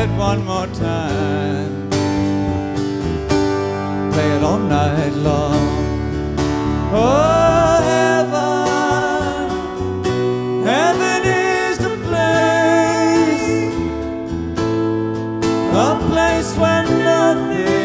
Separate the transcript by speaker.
Speaker 1: it one more time. Play it all night long. Oh, heaven, heaven is the place, a place where nothing